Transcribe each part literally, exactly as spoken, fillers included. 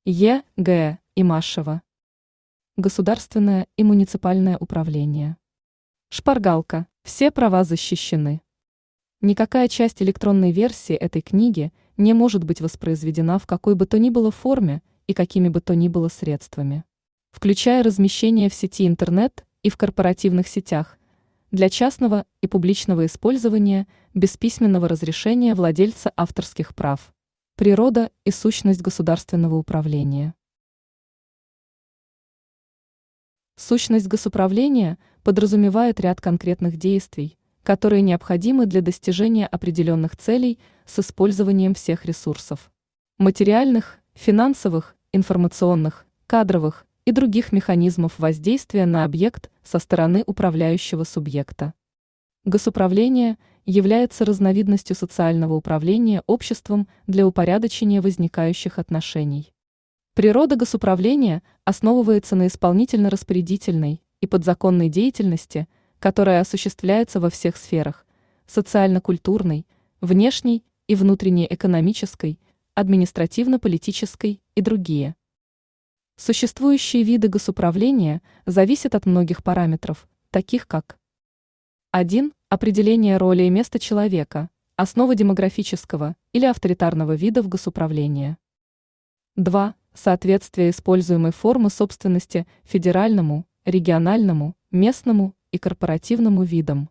Е. Г. Имашева. Государственное и муниципальное управление. Шпаргалка. Все права защищены. Никакая часть электронной версии этой книги не может быть воспроизведена в какой бы то ни было форме и какими бы то ни было средствами, включая размещение в сети интернет и в корпоративных сетях, для частного и публичного использования без письменного разрешения владельца авторских прав. Природа и сущность государственного управления. Сущность госуправления подразумевает ряд конкретных действий, которые необходимы для достижения определенных целей с использованием всех ресурсов – материальных, финансовых, информационных, кадровых и других механизмов воздействия на объект со стороны управляющего субъекта. Госуправление является разновидностью социального управления обществом для упорядочения возникающих отношений. Природа госуправления основывается на исполнительно-распорядительной и подзаконной деятельности, которая осуществляется во всех сферах – социально-культурной, внешней и внутренней экономической, административно-политической и другие. Существующие виды госуправления зависят от многих параметров, таких как один. Определение роли и места человека, основа демографического или авторитарного вида в госуправлении. два. Соответствие используемой формы собственности федеральному, региональному, местному и корпоративному видам.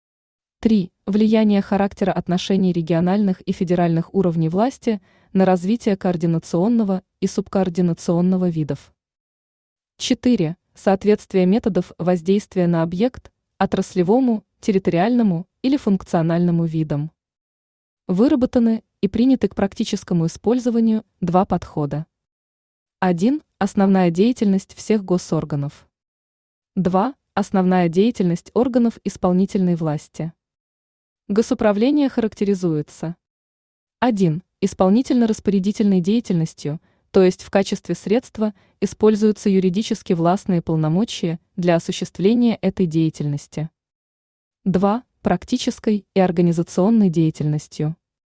три. Влияние характера отношений региональных и федеральных уровней власти на развитие координационного и субкоординационного видов. четыре. Соответствие методов воздействия на объект отраслевому, территориальному или функциональному видам. Выработаны и приняты к практическому использованию два подхода. один. Основная деятельность всех госорганов. два. Основная деятельность органов исполнительной власти. Госуправление характеризуется один. Исполнительно-распорядительной деятельностью, то есть в качестве средства используются юридически властные полномочия для осуществления этой деятельности. два. Практической и организационной деятельностью.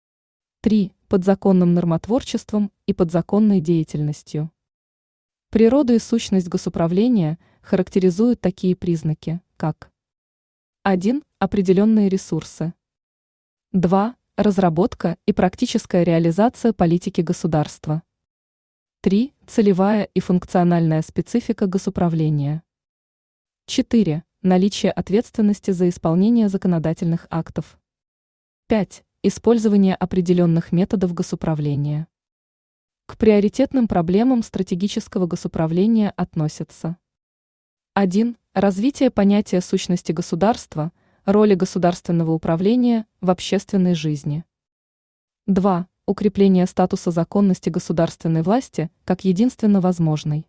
три. Подзаконным нормотворчеством и подзаконной деятельностью. Природу и сущность госуправления характеризуют такие признаки, как один. Определенные ресурсы. два. Разработка и практическая реализация политики государства. три. Целевая и функциональная специфика госуправления. четыре. Наличие ответственности за исполнение законодательных актов. пять. Использование определенных методов госуправления. К приоритетным проблемам стратегического госуправления относятся один. Развитие понятия сущности государства, роли государственного управления в общественной жизни. два. Укрепление статуса законности государственной власти как единственно возможной.